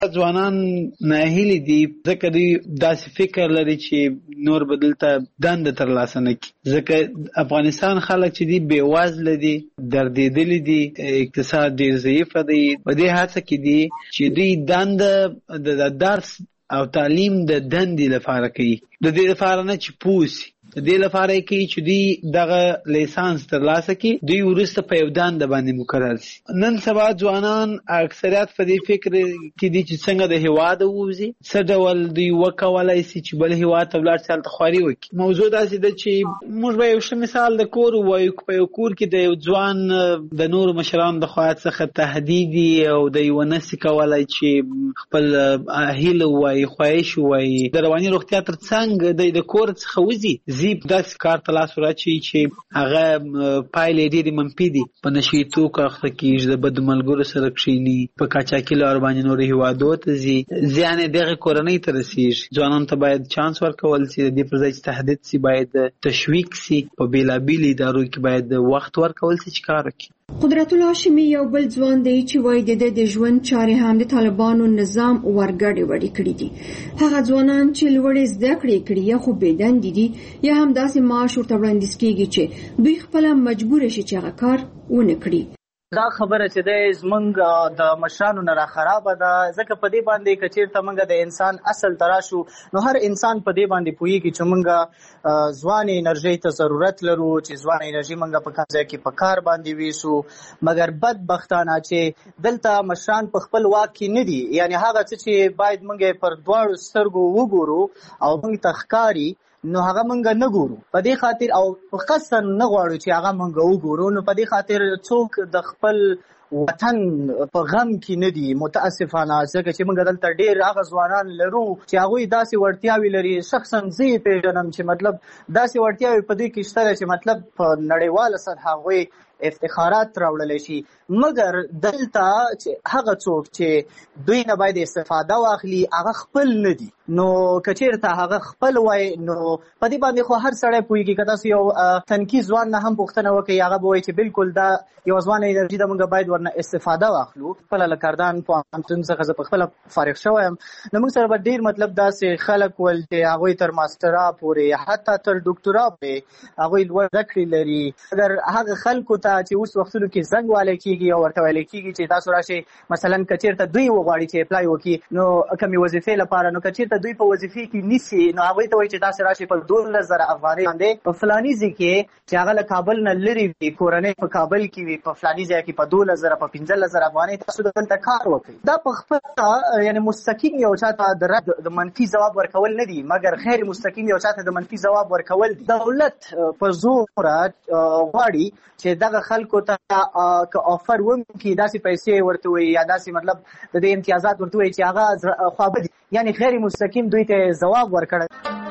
ځوانان ناهیلي دي ځکه دوی داسې فکر لري چې نور به دلته دنده ترلاسه نه کړي. ځکه افغانستان خلک چې دي بېوزله دي، دردېدلي دي، اقتصاد ډېر ضعیفه دی. په دې هڅه کې دي چې دوی دنده د درس او تعلیم د دندې لپاره کوي، د دې لپاره نه چې پوه سي. د دې لپاره یې کوي چې دوی دغه لیسانس ترلاسه کړي، دوی وروسته په یو دنده باندې مقرر سي. نن سبا ځوانان اکثریت په دې فکر کې دي چې څنګه د هېواده ووځي، څه ډول دوی وکولای سي چې بل هېواد ته ولاړ سي، هلته خواري وکړي. موضوع داسې ده چې موږ به یو ښه مثال د کور ووایو. په یو کور کې د یو ځوان د نورو مشرانو د خوا څخه تهدید او دی ونه سي کولای چې خپل هیله ووایي، خواهش ووایي، د رواني روغتیا تر څنګ د کور څخه وځي، زیب داسې کار ته لاس وراچوي چې هغه پایلې ډېرې منفي دي. په نشهیي توکو اخته کېږي، د بدو ملګرو سره کښېني، په قاچاقي لارو باندې نورو هېوادو ته ځي، زیان یې دغې کورنۍ ته رسېږي. ځوانانو ته باید چانس ورکول سي، د دې پر ځای چې تهدید سي باید تشویق سي. په بېلابېلو ادارو کې باید وخت ورکول سي چې کار وکړي. قدرت الله هاشمي یو بل ځوان دی چې وایي د ژوند چارې هم د طالبانو نظام ورګډې وړې کړي دي. هغه ځوانان چې لوړې زده کړې کړي یا خو بېدندې دي یا هم داسې معاش ورته وړاندیز کېږي چې دوی خپله مجبوره شي چې هغه کار ونه کړي. دا خبره چې ده زمونږ د مشرانو نه راخرابه ده، ځکه په دې باندې که چېرته موږ د انسان اصل ته راشو نو هر انسان په دې باندې پوهېږي چې موږ ځوان انرژۍ ته ضرورت لرو، چې ځوان انرژي موږ په کوم ځای کې په کار باندې ویسو. مګر بدبختانه چې دلته مشران په خپل واک کې نه دي، یعنې هغه څه چې باید موږ پر دواړو سترګو وګورو او موږ ته ښکاري نو هغه مونږ نه ګورو. په دې خاطر او په قصد نه غواړو چې هغه مونږ وګورو. نو په دې خاطر څوک د خپل وطن په غم کې نه دي متاسفانه، ځکه چې موږ دلته ډېر هغه ځوانان لرو چې هغوی داسې وړتیاوې لري. شخصا زه یې پېژنم چې مطلب داسې وړتیاوې په دوی کې شته چې مطلب په نړیواله سطح هغوی افتخارات راوړلی شي. مګر دلته چې هغه څوک چې دوی نه باید استفاده واخلي هغه خپل نه دي. نو که چېرته هغه خپل وای نو په دې باندې خو هر سړی پوهېږي. که تاسو یو تنکي ځوان نه هم پوښتنه وکړئ هغه به وایي چې بالکل دا یو ځوانه انرژي ده، موږ باید ورنه استفاده واخلو. خپله له کردان پوهنتون څخه زه پخپله فارغ شوی یم. نو موږ سره به ډېر مطلب داسې خلک ول چې هغوی تر ماسټرا پورې حتی تر ډاکټرا پورې هغوی لوړ زده کړې لري. اگر هغه خلکو ته چې اوس وختونو کې زنګ والی کېږي او ورته ویلی کېږي چې تاسو راشئ مثلا که چېرته دوی وغواړي چې اپلای وکړي نو کومې وظیفې لپاره، نو که چېرته دوی په وظیفې کې نیسي نو هغوی ته وایي چې تاسې راشئ په 12,000 افغانۍ باندې په فلاني ځای کې چې هغه له کابل نه لرې وي، کورنۍ په کابل کې وي، په فلاني ځای کې په 12,000 په 15,000 افغانۍ تاسو دلته کار وکړئ. دا په خپله یعنې مستقیم یو چاته د رد د منفي ځواب ورکول نه دي، مګر غیر مستقیم یو چاته د منفي ځواب ورکول دي. دولت په زوره غواړي چې دغه خلکو ته که آفر وکړي داسې پیسې ورته وایي یا داسې مطلب د دې امتیازات ورته وایي چې هغه خوابدي، یعنې غیر مستقیم دوی ته ځواب ورکړی.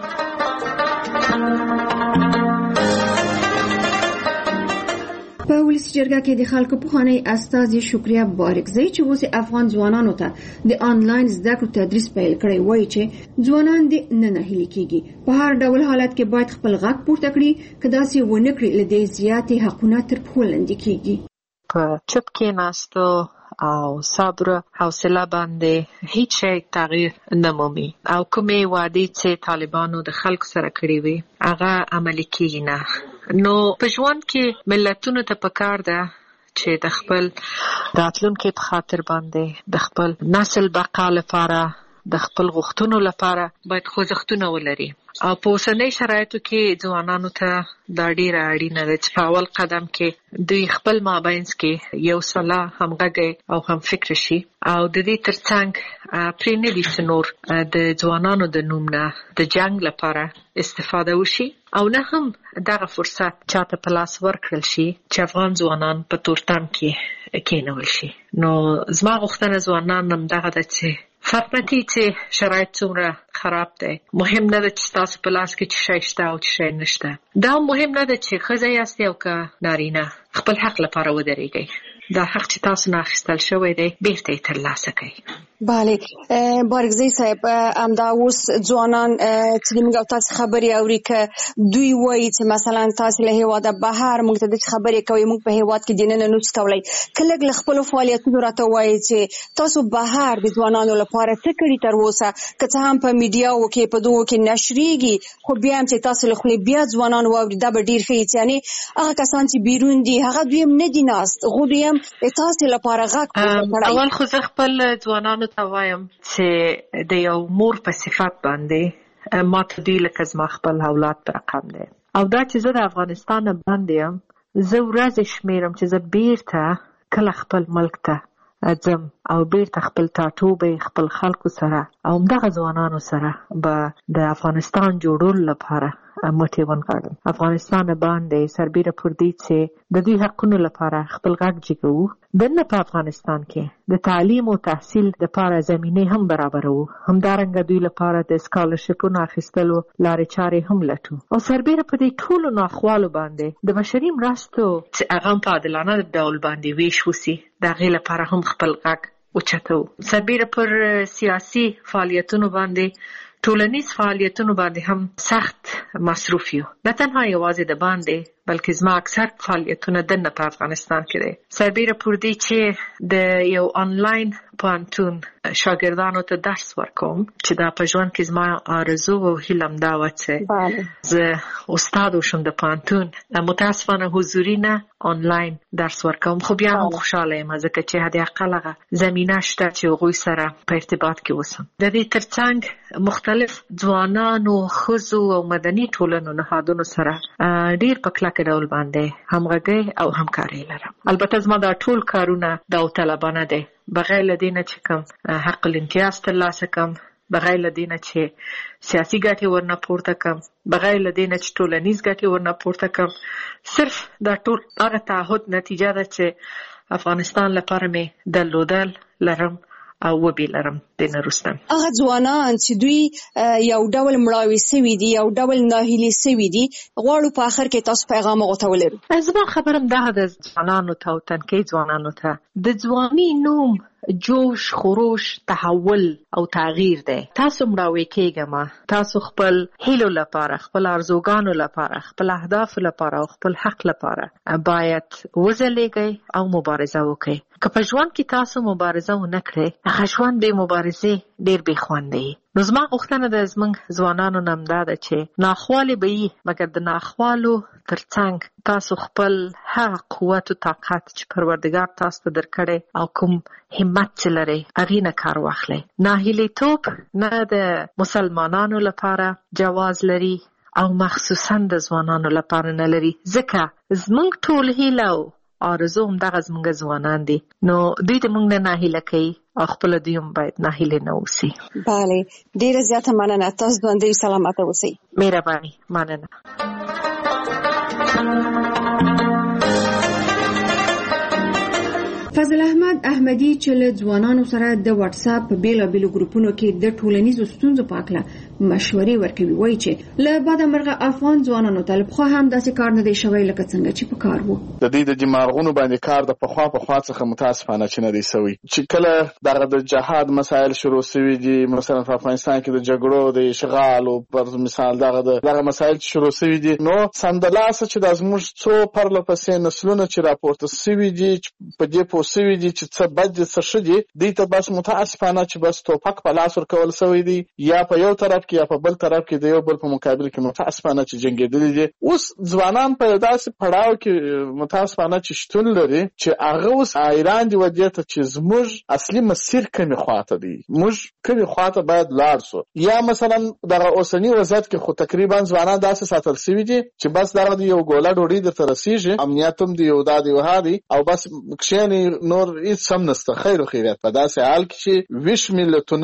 په ولسي جرګه کې د خلکو پخوانی استازي شکریه بارکزی چې اوس افغان ځوانانو ته د آنلاین زده کړو تدریس پیل کړی وایي چې ځوانان دې نه ناهیلي کېږي، په هر ډول حالت کې باید خپل غږ پورته کړي، که داسې ونه کړي له دې زیاتې حقونه تر پښو لاندې کېږي. په چوپ کېناستو او صبر حوصله باندې هیڅ شی تغییر نه مومي او کومې وعدې چې طالبانو د خلکو سره کړې وي هغه عملي کېږي نه. نو په ژوند کې ملتونو ته پکار ده چې د خپل راتلونکي په خاطر باندې د خپل نسل بقا لپاره د خپل غوښتنو لپاره باید خوځښتونه ولري او په اوسنۍ شرایطو کې ځوانانو ته دا ډیره اړینه ده چې په اول قدم کې دوی خپل مابینځ کې یو سلا همغږی او هم فکر شي او د دې ترڅنګ پرې نه دي چې نور د ځوانانو د نوم نه د جنگ لپاره استفاده وشي او نه هم دغه فرصت چاته په لاس ورکړل شي چې افغان ځوانان په تورتم کې کېنول شي. نو زما غوښتنه ځوانان هم دغه ده چې فرق نه کوي چې شرایط څومره خراب دی، مهم نه ده چې تاسو په لاس کې چې شی شته او چې شی نشته. دا مهم نه ده چې ښځه یاستئ او که نارینه، خپل حق لپاره ودرېږئ. دا حق چې تاسو نه اخیستل شوی دی بیرته یې ترلاسه کړئ. بله بارګزی صاحب همدا اوس ځوانان چې موږ تاسو خبرې اوري که دوی وایي چې مثلا تاسو له هیواده بهر موږ ته د خبرې کوي موږ په هیواد کې دینه نوڅ کولای کله له خپل فعالیتونو راته وایي چې تاسو بهر د ځوانانو لپاره څه کړی تر اوسه که څه هم په میډیاو کې په دوه کې نشریږي خو بیا هم چې تاسو له خپل بیا ځوانان واوري دا به ډیر ښه یعنی هغه کسان چې بیرون دي هغه دوی هم نه دي ناست خو دوی هم تاسو لپاره غږ کوي. اول خو زه خپل ځوانانو ته وایم چې د یو مور په صفت باندې ما ته دوی لکه زما خپل اولاد په رقم دی او دا چې زه د افغانستان باندې یم زه ورځې شمیرم چې زه بیرته کله خپل ملک ته ځم او بیرته خپل ټاټوبې خپل خلکو سره او همدغه ځوانانو سره به د افغانستان جوړولو لپاره مټې ونغاړم. افغانستان باندې سربیره پر دې چې د دوی حقونو لپاره خپل غږ جګوو دنه په افغانستان کې د تعلیم او تحصیل لپاره زمینه هم برابرو همدارنګه دوی لپاره د سکالرشپونو اخیستلو لارې چارې هم لټو او سربیره په دې ټولو ناخوالو باندې د بشري مرستو چې هغه په عادلانه ډول باندې ویش وسی د هغې لپاره هم خپل غږ اوچتو. سربیره پر سیاسي فعالیتونو باندې ټولنیز فعالیتونو باندې هم سخت مصروف یو نه تنها یوازې د باندې بلکې زما اکثر فعالیتونه دنه په افغانستان کې دي. سربیره پر دې چې د یو آنلاین پوهنتون شاګردانو ته درس ورکوم چې دا په ژوند کې زما آرزو او هیله همدا وه چې زه استاد وشم د پوهنتون متاسفانه حضوري نه آنلاین درس ورکوم خو بیا هم خوشحاله یم ځکه چې حد اقل هغه زمینه شته چې هغوی سره په ارتباط کې اوسم. د دې ترڅنګ مختلف ځوانانو ښځو او مدني ټولنو نهادونو سره ډیر په کلکه ډول باندې همغږي او همکاري لرم. البته زما دا ټول کارونه داوطلبانه دي بغیر له دې نه چې کوم حق الامتیاز ترلاسه کړم بغیر له دې نه چې سیاسي ګټې ورنه پورته کړم بغیر له دې نه چې ټولنیز ګټې ورنه پورته کړم صرف دا ټول هغه تعهد نتیجه ده چې افغانستان لپاره مې درلودل لرم او وبې لرم د نه وروسته. هغه ځوانان چې دوی یو ډول مړاوي سوي دي یو ډول ناهیلي سوي دي غواړو په آخر کې تاسو پیغام ورته ولرو. زما خبرم دغه د ځوانانو ته او تنکي ځوانانو ته د ځواني نوم جوش خروش تحول او تغییر دی. تاسو مړاوي کېږئ تاسو خپل هیلو لپاره خپل ارزوګانو لپاره خپل اهدافو لپاره او خپل حق لپاره باید وځلېږئ او مبارزه وکړئ. که په ژوند کې تاسو مبارزه ونه کړئ هغه ژوند بې مبارزې ډېر بې خوند دی. نو زما غوښتنه د زموږ ځوانانو نه همدا ده چې ناخوالې به وي مګر د ناخوالو ترڅنګ تاسو خپل هغه قوت او طاقت چې پروردګار تاسو ته درکړی او کوم همت چې لرئ هغې نه کار واخلئ. ناهیلیتوب نه د مسلمانانو لپاره جواز لري او مخصوصا د ځوانانو لپاره نه لري ځکه زموږ ټول هیله او آرزو همدغه زموږ ځوانان دي نو دوی د موږ نه ناهیله کوي او خپل دوی هم باید ناهیله نه اوسي. بله ډیره زیاته مننه تاسو ژوندي سلامته اوسئ. مهرباني مننه. فضل احمد احمدي چې له ځوانانو سره د واتس اپ په بیلابیلو ګروپونو کې د ټولنیزو ستونزو په اړه مشورې ورکوي وایي چې له بعد مرغه افغان ځوانانو ته خو هم داسې کار نه دی شوی لکه څنګه چې په کار وو. د دې د دماغونو باندې کار د پخوا څخه متاسفانه چې نه دی سوی چې کله دغه د جهاد مسایل شروع شوي دي مثلا په افغانستان کې د جګړو د اشغال او پر مثال دغه مسایل شروع شوي دي نو سمدلاسه چې د زموږ څو پرله پسې نسلونه چې راپورته شوي دي په دې سوي دي چې څه بد دي څه ښه دي دوی ته بس متاسفانه چې بس توپک په لاس ورکول سوی دي یا په یو طرف کې یا په بل طرف کې د یو بل په مقابل کې متاسفانه چې جنګېدلي دي. اوس ځوانان په داسې پړاو کې متاسفانه چې شتون لري چې هغه اوس حیران دي ودې ته چې زموږ اصلي مسیر کومې خواته دی موږ کومې خواته باید لاړ سو یا مثلا دغه اوسني وضعیت کې خو تقریبا ځوانان داسې ساتل سوي دي چې بس دغه یو ګوله ډوډۍ درته رسیږي امنیت هم دی یو دا دی وهادي او بس کښېني نور هیڅ هم نشته خیر او خیریت په داسې حال کې چې 20 ملتونه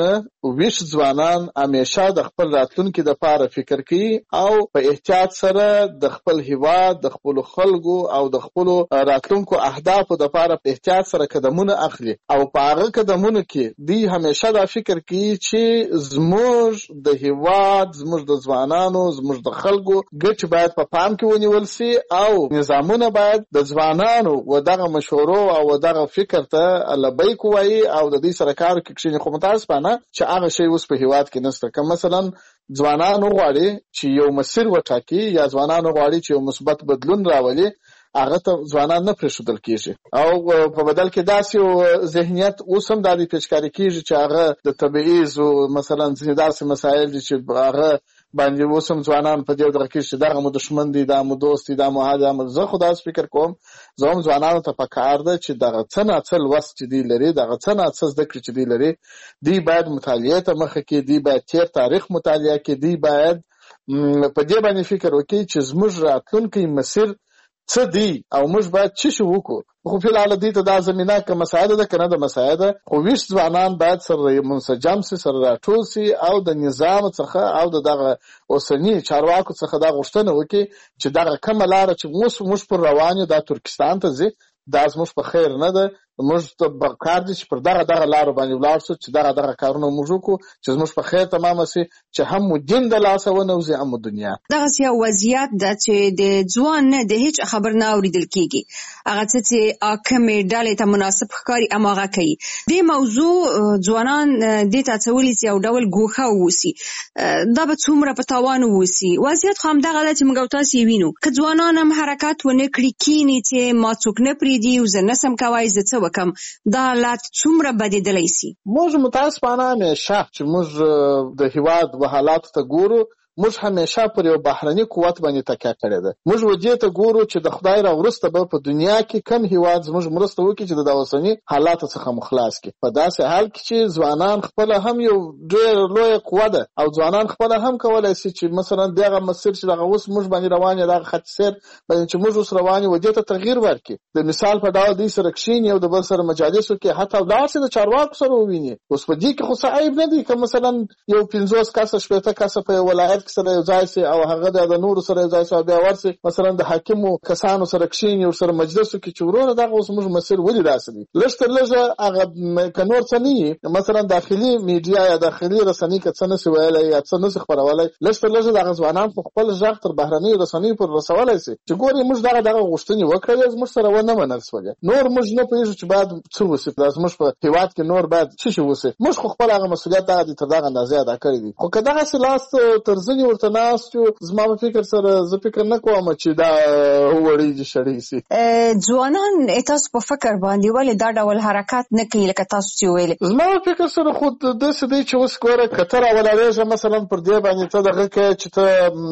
ویش ځوانان همیشه د خپل راتلونکي دپاره فکر کوي او په احتیاط سره د خپل هیواد د خپلو خلکو او د خپلو راتلونکو اهدافو دپاره په احتیاط سره قدمونه اخلي او په هغه قدمونو کې دوی همیشه دا فکر کوي چې زموږ د هیواد زموږ د ځوانانو زموږ د خلکو ګټې باید په پام کې ونیول سي او نظامونه باید د ځوانانو و دغه مشورو او دغه فکر ته لبیک ووایي او د دوی سره کار وکړي کښېني. خو متاسفانه چې هغه شی اوس په هیواد کې نشته. که مثلا ځوانان وغواړي چې یو مسیر وټاکي یا ځوانان وغواړي چې یو مثبت بدلون راولي هغه ته ځوانان نه پرېښودل کېږي او په بدل کې داسې یو ذهنیت اوس هم دا د پیچکاري کېږي چې هغه د تبعیضو مثلا ځینې داسې مسایل دي چې هغه باندې اوس هم ځوانان په دې ډول کې چې دغه مو دښمن دی دا مو دوست دی دا مو هغه دی. زه خو داسې فکر کوم زه هم ځوانانو ته پکار ده چې دغه څه ناڅه لوست چې دوی لري دغه څه ناڅه زده کړې چې دوی لري دوی باید مطالعې ته مخه کړي دوی باید تېر تاریخ مطالعه کړي دوی باید په دې باندې فکر وکړي چې زموږ راتلونکی مسیر څه دی او موږ باید څه شی وکړو. خو فیلحال دوی ته دا زمینه که مساعده ده که نه ده مساعده خو ویش ځوانان باید سره منسجم سي سره راټول سي او د نظام څخه او د دغه اوسني چارواکو څخه دا غوښتنه وکړي چې دغه کومه لاره چې موږ پر روان یو دا ترکستان ته ځي دا زموږ په خیر نه ده. موږ ته پکار دي چې پر دغه لارو باندې ولاړ شو چې دغه کارونه موږ وکړو چې زموږ په خیر تمامه سي چې هم مو دین د لاسه ونوځي هم مو دنیا. دغسې یو وضعیت ده چې د ځوان نه د هیڅ خبر نه اورېدل کېږي. هغه څه چې حاکمې ډلې ته مناسب ښکاري هماغه کوي. دې موضوع ځوانان دې ته هڅولي چې یو ډول ګوښه واوسي. دا به څومره په تاوان واوسي. وضعیت خو همدغه ده چې موږ او تاسې یې وینو. که ځوانان هم حرکت ونه کړي کیني چې ما څوک نه پرېږدي او زه نسم کوای زه څه وکم دا حالات څومره بدېدلی سي. موږ متاسفانه همیشه چې موږ د هیواد و حالاتو ته ګورو موږ همیشه پر یو بهرني قوت باندې تکیه کړې ده. موږ دې ته ګورو چې د خدای راوروسته به په دنیا کې کم هیواد زموږ مرسته وکړي چې د اوسني حالاتو څخه مخلاص کړي. په داسې حال کې چې ځوانان خپله هم یو ډېر لویه قوه ده او ځوانان خپله هم کولی شي چې مثلا دغه مسیر چې دغه اوس موږ باندې روان یو دغه خط سیر باندې چې موږ اوس روان یو دې ته تغییر ورکړي. د مثال په ډول دوی سره کښېني او د بل سره مجالسو کې حتی ولاړ شي د چارواکو سره وویني. اوس په دې کې خو څه عیب نه دی که مثلا یو 50 کسه 60 کسه په یو ولایت سره یو ځای سي او هغه د نورو سره یو ځای سي او بیا ورسي مثلا د حاکمو کسانو سره کښېني او سره مجلسو کې چې ورونه دغه اوس موږ مسیر ولې داسې دی. لږ تر لږه هغه که نور څه نه وي مثلا داخلي میډیا یا داخلي رسنۍ که څه نسي ویلی یا څه نسي خپرولی لږ تر لږه دغه ځوانان خو خپل غږ تر بهرنیو رسنیو پر رسولی سي چې ګورې موږ دغه غوښتنې وکړلې زموږ سره ونه منل سولې نور موږ نه پوهېږو چې باید څه وسي دا زموږ په هېواد کې نور باید څه شي وسي. موږ خو خپل هغه مسؤلیت دغه دي تر دغه اندازې ادا کړی دي. خو که دغسې لاس تر زنې ورته ناست یو زما په فکر سره زه فکر نه کوم چې دا وړېږي شړې سي. ځوانان تاسو په فکر باندې ولې دا ډول حرکت نه کوي لکه تاسو چې ویلې؟ زما په فکر سره خو داسې دی چې اوس ګوره که ته راولاړېږه مثلا پر دې باندې ته دغه کوې چې ته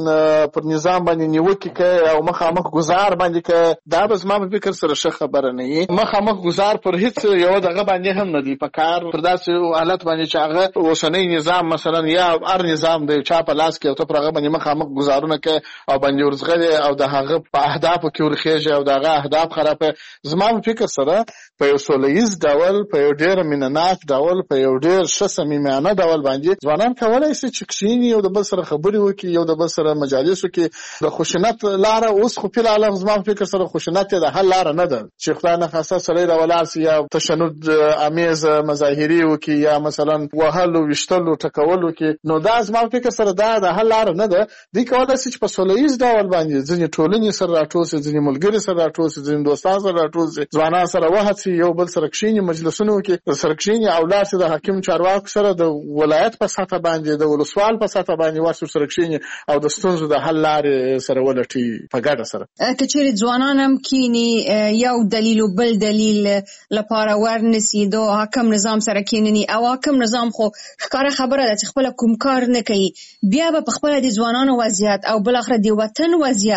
پر نظام باندې نیوکې کوې او مخامخ ګزار باندې کوې دا به زما په فکر سره ښه خبره نه وي. مخامخ ګزار پر هېڅ یوه دغه باندې هم نه دی په کار پر داسې حالت باندې چې هغه اوسنی نظام مثلا یا هر نظام دی چا په لاس کې او ته پر هغه باندې مخامخ ګزارونه کوي او باندې ورځغلې او د هغه په اهدافو کې ورخېږي او د هغه اهداف خرابوي. زما په فکر سره په یو سوله ییز ډول په یو ډېر مینهناک ډول په یو ډېر ښه صمیمانه ډول باندې ځوانان کولی شي چې کښېني یو د بل سره خبرې وکړي یو د بل سره مجالسو کې د خشونت لاره اوس خو فی العالم زما په فکر سره خشونت یې د حل لاره نه ده چې خدای نخواسته سړی راولاړ سي یا تشنج امیز مظاهرې وکړي یا مثلا وهلو ویشتلو ټکولو کې نو دا زما په فکر سره دا د حل لاره نه ده. دوی کولی شي چې په سوله ییز ډول باندې ځینې ټولنې سره راټول شي ځینې ملګري سره راټول شي ځینې دوستان سره راټول شي ځوانان سره وهڅي یو بل سره کښېني مجلسونه وکړي سره کښېني او لاړ شي د حاکم چارواکو سره د ولایت په سطحه باندې د ولسوال په سطحه باندې ورسره سره کښېني او د ستونزو د حل لارې سره ولټي په ګډه سره. که چېرې ځوانان هم کښېني یو دلیل و بل دلیل لپاره ورنسي د حاکم نظام سره کښېنني او حاکم نظام خو ښکاره خبره ده چې خپله کوم کار نه کوي بیا به په خپله د ځوانانو وضعیت او بالاخره د وطن وضعیت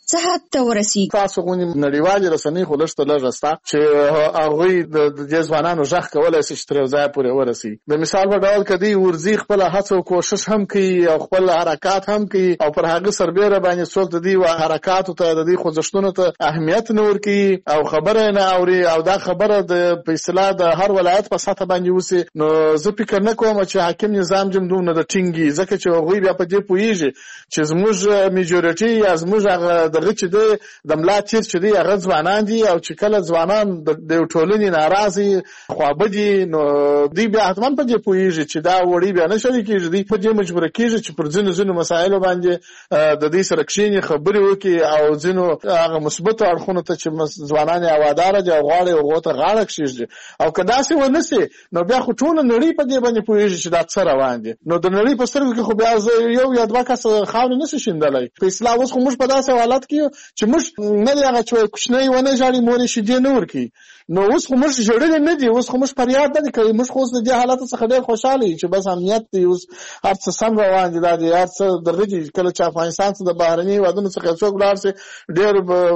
څه حد ته ورسیږي؟ تاسو غونې نړیوالې رسنۍ خو لږ ته لږه شته چې هغوی د دې ځوانانو غږ کولی شي چې تر یو ځایه پورې ورسي. د مثال په ډول که دوی ورځي خپله هڅه او کوشش هم کوي او خپل حرکات هم کوي او پر هغه سربیره باندې څوک د دوی حرکاتو ته د دوی خوځښتونو ته اهمیت نه ورکوي او خبره نه اوري او دا خبره په اصطلاح د هر ولایت په سطحه باندې وسي، نو زه فکر نه کوم چې حاکم نظام دومره د ټینګي، ځکه چې هغوی بیا په دې پوهېږي چې زموږ میجورټي یا زموږ هغه دغه چې دی د ملا تیر چې دی هغه ځوانان دي او چې کله ځوانان د ټولنې ناراضي خوابدي نو دوی بیا حتما په دې پوهېږي چې دا وړي بیا نه شریکېږي، دوی په دې مجبوره کېږي چې پر ځینو مسایلو باندې د دوی سره کښېني خبرې وکړي او ځینو هغه مثبتو اړخونو ته چې ځوانان یې هواداره دي او غواړي هغو ته غاړه کښېږدي. او که داسې ونه سي نو بیا خو ټوله نړۍ په دې باندې پوهېږي چې دا څه روان دي، نو د نړۍ په سترګو کې خو بیا یو یا دوه کسه خاورې نه شي شیندلی. په اصطلاح اوس خو موږ په داسې حالت کې یو چې موږ نه دی هغه چې کوچنی ونه ژاړي مور یې شیدې نه ورکوي، نو اوس خو موږ ژړلي نه دي، اوس خو موږ فریاد نه دي کوي، موږ خو اوس د دې حالت څخه ډېر خوشحاله یو چې بس امنیت دی، اوس هر څه سم روان دي، دا دی هر څه دغه دي. کله چې افغانستان ته د بهرني هېوادونو څخه څوک ولاړ شي ډېر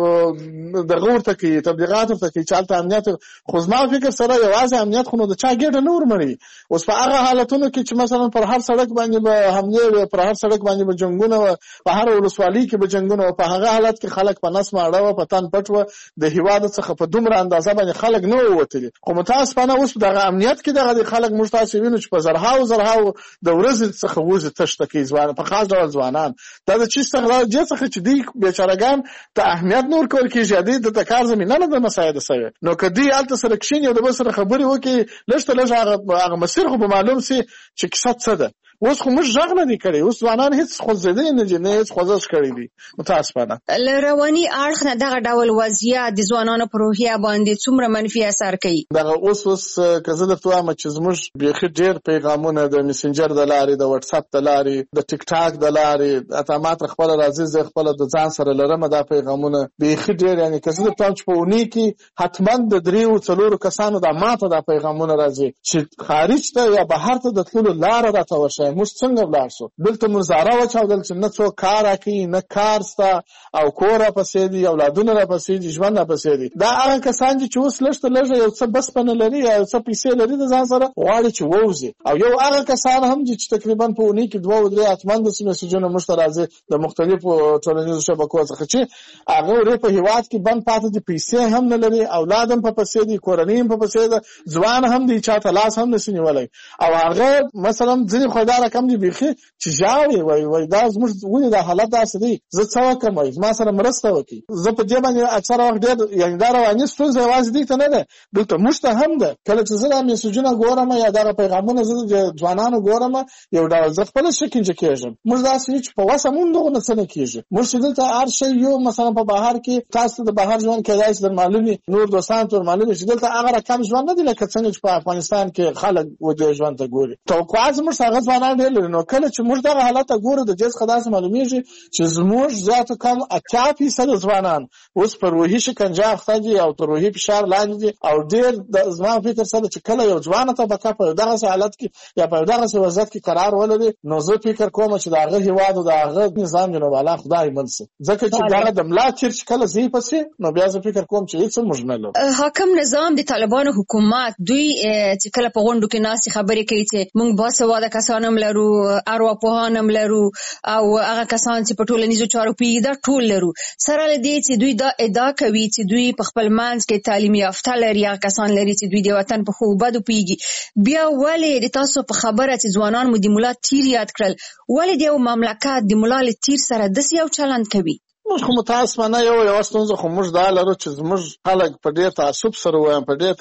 دغه ورته کوي، تبلیغات ورته کوي چې هلته امنیت، خو زما فکر سره یوازې امنیت خو نو د چا ګېډه نه ورمړي. اوس په هغه حالتونو کې چې مثلا پر هر سړک باندې به حملې وي، پر هر سړک باندې به جنګونه وه، په هر ولسوالۍ کې به جنګونه وه، په هغه حالت کې خلک په نس ماړه وه، په تن پټ وه، د هېواد څخه په دومره اندازه باندې خلک نه ووتلي. خو متاسفانه اوس دغه امنیت کې دغه خلک موږ تاسو وینو چې په زرهاو د ورځې څخه وځي تشته کوي ځوان، په خاص ډول ځوانان. دا د چی څخه دې څخه چې دوی بیچارهګان ته اهمیت نه ورکول کېږي، دوی د کار زمینه نه ده مساعده سوې، نو که دوی هلته سره کښېني او د بل سره خبرې وکړي لږ ته لږ هغه مسیر خو به معلوم سي چې کیسه څه ده. اوس خو موږ غږ نه دی کړی، اوس ځوانان هېڅ خوځېدلی نه دي، نه هېڅ خوځښت کړی دی. متاسفانه له رواني اړخ نه دغه ډول وضعیت د ځوانانو په روحیه باندې څومره منفي اثر کوي؟ دغه اوس که زه درته وایم چې زموږ بیخي ډېر پیغامونه د میسنجر د لارې، د وټساپ د لارې، د ټیک ټاک د لارې، حتی ما ته خپله راځي، زه خپله د ځان سره لرم دا پیغامونه بیخي ډېر، یعنې که زه درته وایم چې په اونۍ کې حتما د 3-4 کسانو دا ما ته دا پیغامونه راځي چې خارج ته یا بهر ته د تللو لاره راته وښیه، موږ څنګه ولاړ شو. دلته موږ زاره وچاودل چې نه څوک کار راکوي، نه کار سته او کور راپسې دي، اولادونه راپسې دي، ژوند راپسې دي. دا هغه کسان دي چې اوس لږ ته لږه یو څه بسپنه لري یا یو څه پیسې لري د ځان سره، غواړي چې ووځي. او یو هغه کسان هم دي چې تقریبا په اونۍ کې 2-3 حتما داسې میسجونه موږ ته راځي د مختلفو ټولنیزو شبکو څخه چې هغه ورې په هېواد کې بند پاتې دي، پیسې هم نه لري، اولاد هم په پسې دي، کورنۍ هم په پسې ده، ځوان هم دی، چا ته لاس هم نشي نیولی. او هغه مثلا ځینې خو دا رقم دي بیخي چې ژاړي، وایي دا زموږ ولې دا حالت داسې دی، زه څه وکړم، وایي زما سره مرسته وکړي. زه په دې باندې اکثره وخت ډېر یعنې دا رواني ستونزه یوازې دوی ته نه ده، دلته موږ ته هم ده. کله چې زه دا میسجونه ګورم یا دغه پیغامونه زه د ځوانانو ګورم، یو ډول زه خپله شکنجه کېږم. موږ داسې یو چې په وسه مونږ دغونه څه نه کېږي. موږ چې دلته هر شی یو مثلا په بهر کې تاسو د بهر ژوند کېدای شي در معلومي، نور دوستان ته معلومي چې دلته هغه رقم ژوند نه دی لکه څنګه چې په افغانستان کې خلک دې ژوند ته ګوري. توقعات زموږ هغه ځوانان ډېر لري، نو کله چې موږ دغه حالت ته ګورو د دې څخه داسې معلومیږي چې زموږ زیات کم 80% ځوانان اوس په روحي شکنجه اخته دي او تر روحي فشار لاندې دي. او ډېر د زما فکر سره چې کله یو ځوانه طبقه په دغسې حالت کې یا په دغسې وضعیت کې قرار ولري، نو زه فکر کوم چې د هغه هېواد او د هغه نظام جنوب الله خدای من سي، ځکه چې دغه د ملا تیر چې کله ځي پسې، نو بیا زه فکر کوم چې هېڅ موږ نه لرو. حاکم نظام د طالبانو حکومت دوی چې کله په غونډو کې ناستې خبرې کوي چې موږ باسواده کسان هم لرو، ارواپوهان هم لرو او هغه کسان چې په ټولنیزو چارو پوهېږي دا ټول لرو، سره له دې چې دوی دا ادعا کوي چې دوی په خپل منځ کې تعلیم یافته لري، هغه کسان لري چې دوی د وطن په ښو بدو پوهېږي. بیا ولې د تاسو په خبره چې ځوانان مو د ملا تیر یاد کړل، ولې د یو مملکت د ملا له تیر سره داسې یو چلند کوي؟ موږ خو متاسفانه یو ستونزه خو موږ دا لرو چې زموږ خلک په ډېر تعصب سره ووایم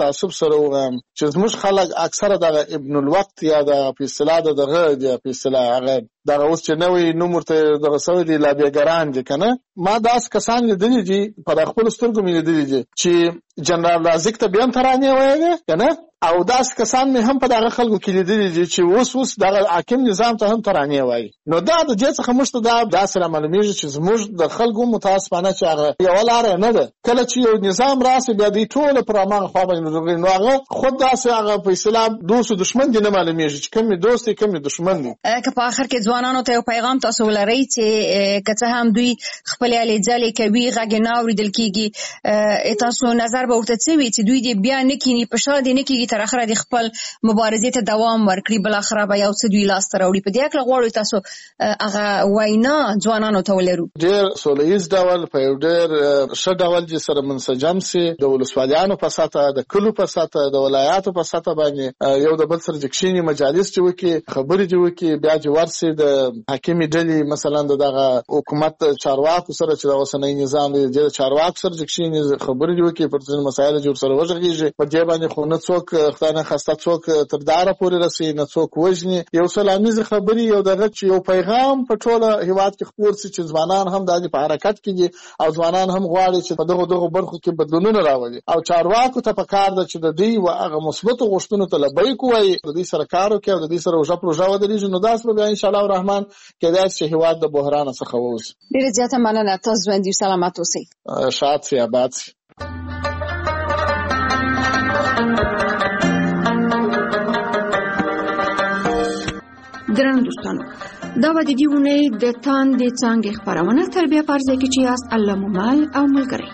چې زموږ خلک اکثره دغه ابن الوقت یا د په اصطلاح دغه په اصطلاح هغه دغه اوس چې نوی نوم ورته دغه سوی دي لابیګران دي که نه. ما داسې کسان لیدلي دي، په خپلو سترګو مې لیدلي دي چې جنرال رازق ته بیا هم ترانې ویلې کنه او داس کسان مې هم په دغه خلکو کې لیدلي دي چې اوس دغه حاکم نظام ته هم ترانې وایي. نو دا د دې څخه موږ ته دا داسې رامعلومېږي چې زموږ د خلکو متاسفانه چې هغه یوه لاره نه ده. کله چې یو نظام راسي بیا دوی ټوله پر هماغه خوا باندې نو هغه خود داسې هغه په اصطلاح دوست و دشمن دي نه معلومېږي چې کوم یې دوست دی کوم یې دشمن دی. که په آخر کې ځوانانو ته یو پیغام تاسو ولرئ چې که څه هم دوی خپلې هلې ځلې کوي غږ یې نه اورېدل کېږي تاسو نظر به ورته څه وي چې دوی دې بیا نه کښېني په شا دې نه کېږي تر اخره دې خپل مبارزې ته دوام ورکړي بالاخره به یو څه دوی لاسته راوړي. په دې هکله غواړو تاسو هغه وینا ځوانانو ته ولرو. ډېر سوله ییز ډول په یو ډېر ښه ډول چې سره منسجم سي د ولسوالیانو په سطحه د کلو په سطحه د ولایاتو په سطحه باندې یو د بل سره چې کښېني مجالس چې وکړي خبرې چې وکړي بیا چې ورسي د حاکمې ډلې مثلا دغه حکومت چارواکو سره چې د اوسنی نظام دی د چارواکو سره چې کښېني خبرې وکړي پر ځینو مسایلو چې ورسره وغږېږي په دې باندې خو نه څوک خدای نخواسته څوک تر داره پورې رسوي نه څوک وژني. یو سلاميزې خبرې یو دغه چې یو پیغام په ټوله هېواد کې خپور سي چې ځوانان هم د په حرکت کې دي او ځوانان هم غواړي چې په دغه برخو کې بدلونونه راولي او چارواکو ته پکار ده چې د دوی هغه مثبتو غوښتنو ته لبیک ووایي د دوی سره کار وکړي او د دوی سره اوږه پروژه ودرېږي. نو داسې به بیا انشاءالله الرحمن کېدای شي چې هېواد د بحران څخه ووځي. ډېره زیاته مننه. تاسو ژوندي او سلامت اوسئ. شاد سي آباد سي. درنو دوستانو دا به د دې اونۍ د تاندې څانګې خپرونه تر بیا په ځای کې چې یاست الله مو مل او ملګری.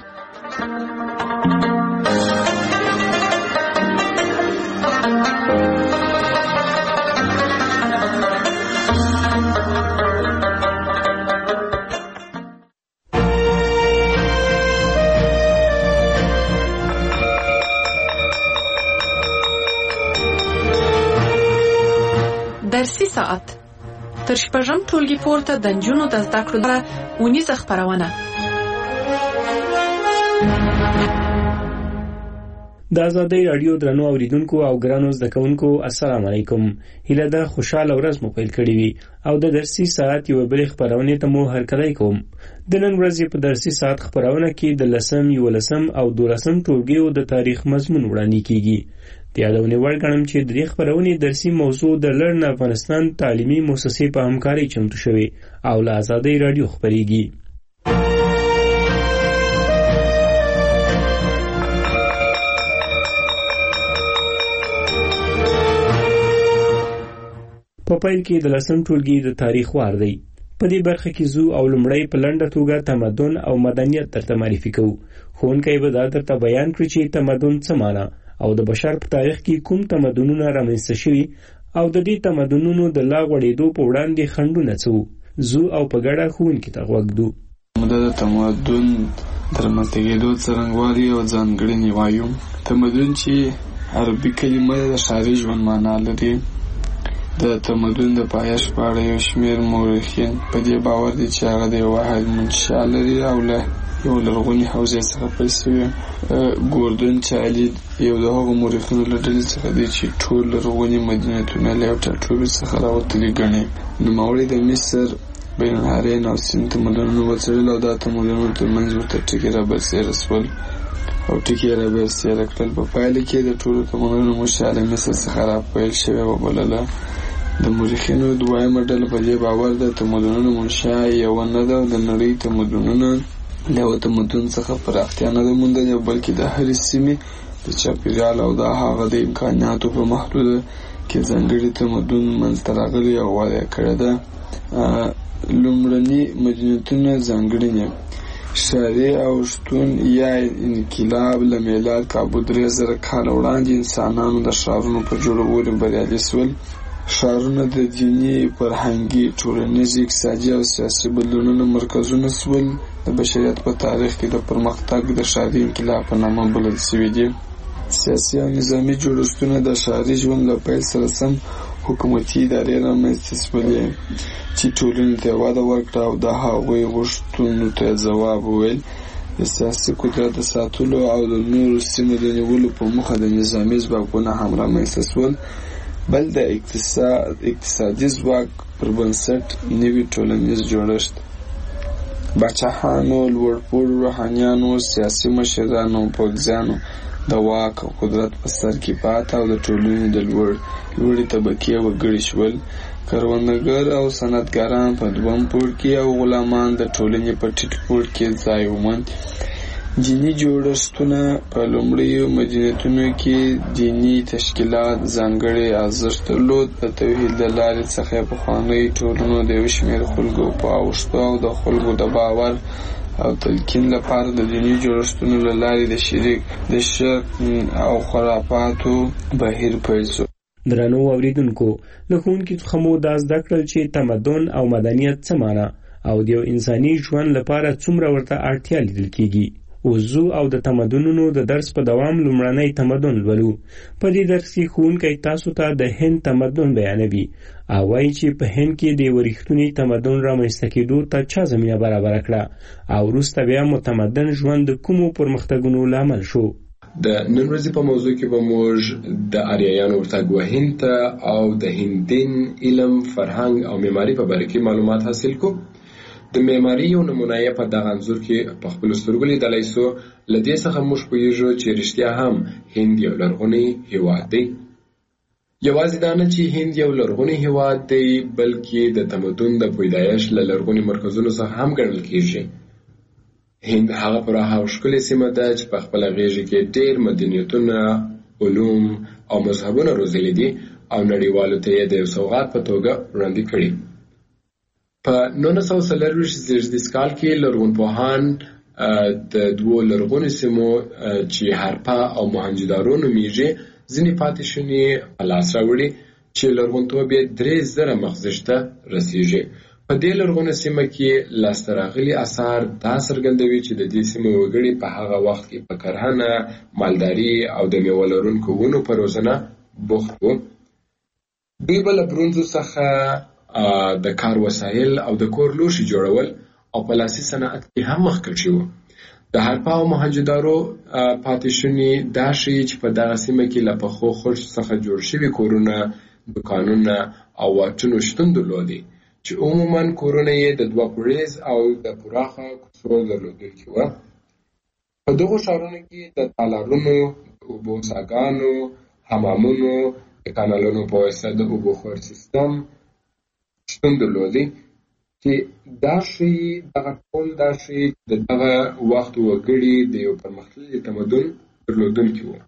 درسي ساعت تر شپږم ټولګي پورته د نجونو د زده کړو لپاره اونیزه خپرونه. د آزادۍ راډیو درنو اوریدونکو او ګرانو زده کوونکو السلام علیکم. هیله ده خوشاله ورځ مو پیل کړې وي او د درسي ساعت یو بل خپرونه ته مو هرکلی کوم. د نن ورځې په درسي ساعت خپرونه کې د 10م 11م او 12م ټولګیو د تاریخ مضمون وړاندې کیږي. د یادونې وړ ګڼم چې د دې خپرونې درسي موضوع د لرن افغانستان تعلیمي مؤسسې په همکارۍ چمتو شوې او له آزادۍ راډیو خپرېږي. په پیل کې د 10م ټولګي د تاریخ وار دی. په دې برخه کې زو او لمړی په لنډه توګه تمدن او مدنیت درته معرفي کوو. ښوونکی به دا درته بیان کړي چې تمدن څه معنی او د بشر په تاریخ کې کوم تمدنونه رامنځته شوي او د دې تمدنونو د لا غوړېدو په وړاندې خنډونه څه وو. زو او په ګډه ښوونکي ته غوږ ږدو. د تمدن د رامنځته کېدو څرنګوالي او ځانګړنې وایو. تمدن چې عربي کلمه د ښاري ژوند معنا لري. د تمدن د پایښت په اړه یو شمېر مورخین په دې باور دي چې هغه د یو واحد منشأ لري او له یو لرغوني حوزې څخه پیل شوی. ګوردن چایلډ یو د هغو مورخینو له ډلې څخه دی چې ټول لرغوني مدینتونه له یو ټاټوبي څخه راوتلي ګڼي. نوموړي د مصر بین النهرین او سیند تمدنونه وڅېړل او دا تمدنونه ترمنځ ورته ټکي رابرسېره شول او ټکي رابرسېره کړل. په پایله کې د ټولو تمدنونو منشأ له مصر څخه راپیل شوې وبلله. د مورخینو دویمه ډله په دې باور ده تمدنونو منشأ یوه نه ده. د نړۍ تمدنونه د یوه تمدن څخه پراختیا نه ده موندلې بلکې د هرې سیمې د چاپېریال او د هغه د امکاناتو په محدوده کې ځانګړي تمدن منځته راغلی او وده کړې ده. لومړني مدینتونه ځانګړنې ښاري او شتون یا انقلاب له میلاد کابو 3000 کاله وړاندې انسانانو د ښارونو په جوړولو بریالي شول. ښارونه د دیني، فرهنګي، ټولنیز، اقتصادي او سیاسي بدلونونو مرکزونه شول. د بشریت په تاریخ کې د پرمختګ د ښاري انقلاب په نامه بلل شوي دي. سیاسي او نظامي جوړښتونه د ښاري ژوند له پیل سره سم حکومتي ادارې رامنځته شولې چې ټولنې ته وده ورکړه او د هغوی غوښتنو ته ځواب وویل. د سیاسي قدرت د ساتلو او د نورو سیمو د نیولو په موخه د نظامي ځواکونه هم رامنځته شول. بل د اقتصادي ځواک پر بنسټ نوي ټولنیز جوړښت باچاهانو، لوړپوړو روحانیانو، سیاسي مشرانو، پوځیانو د واک او قدرت په سر کې پاته او د ټولنې د لوړې طبقې وګړي شول. کروندګر او صنعتګران په دویم پوړ کې او غلامان د ټولنې په ټیټ پوړ کې ځای وموند. دیني جوړښتونه په لومړیو مدنیتونو کې دیني تشکیلات ځانګړی ارزښت درلود. د توحید له لارې څخه پخوانۍ ټولنو د یو شمېر خلکو په اوښتو او د خلکو د باور او تلقین لپاره د دیني جوړښتونو له لارې د شرک او خرافاتو بهیر پیل شو. درنو اوریدونکو، له ښوونکي څخه مو دا زده کړل چې تمدن او مدنیت څه معنی او د یو انساني ژوند لپاره څومره ورته اړتیا لیدل کیږي. اوزو او د تمدنونو د درس په دوام لومړنی تمدن لولو. په دې درس کې ښوونکی تاسو ته د هند تمدن بیانوي او وایي چې په هند کې د یو رښتوني تمدن رامنځته کېدو ته چا زمینه برابره کړه او وروسته بیا متمدن ژوند د کومو پرمختګونو لامل شو. د نن ورځې په موضوع کې به موږ د آریایانو ورتګ هند ته او د هند دین، علم، فرهنګ او معماري په باره کې معلومات حاصل کو. د معماري یو نمونه یې په دغه انځور کې په خپلو سترګو لیدلی سو. له دې څخه موږ پوهیږو چې رښتیا هم هند یو لرغونی هیواد دی. یوازې دا نه چې هند یو لرغونی هیواد دی، بلکې د تمدن د پیدایښت له لرغوني مرکزونو څخه هم ګڼل کیږي. هند هغه پراخه او ښکلې سیمه ده چې په خپله غېږه کې ډېر مدنیتونه، علوم او مذهبونه روزلي دي او نړیوالو ته یې د یو سوغات په توګه وړاندې کړي. په 1940 زیږدیز کال کې لرغونپوهان د دوو لرغونو سیمو چې هارپا او موهنجودارو نومیږي ځینې پاتې شونې په لاس راوړي چې لرغونتوب یې 3000 مخزش ته رسیږي. په دې لرغونو سیمه کې لاسته راغلي اثار دا څرګندوي چې د دې سیمې وګړي په هغه وخت کې په کرهنه، مالداري او د میوه لرونکو ونو په روزنه بوخت وو. دوی به له برونزو څخه د کار وسایل او د کور لوښي جوړول او په لاسي صنعت کې هم مخکښ وو. د هارپا او موهنجودارو پاتې شونې دا ښیي چې په دغه سیمه کې له پخو خښتو څخه جوړ شوي کورونه، دوکانونه او واټونو شتون درلودی چې عموماً کورونه یې د 2 پوړیز او د پراخه کوڅو درلودونکي وو. په دغو ښارونو کې د تالارونو، د اوبو څاګانو، حمامونو، د کانالونو په واسطه د اوبو خور سیستم شتون درلودی چې دا ښیي دغه ټول دا ښیي د دغه وخت وګړي د یو پرمختللي تمدن درلودونکي وو.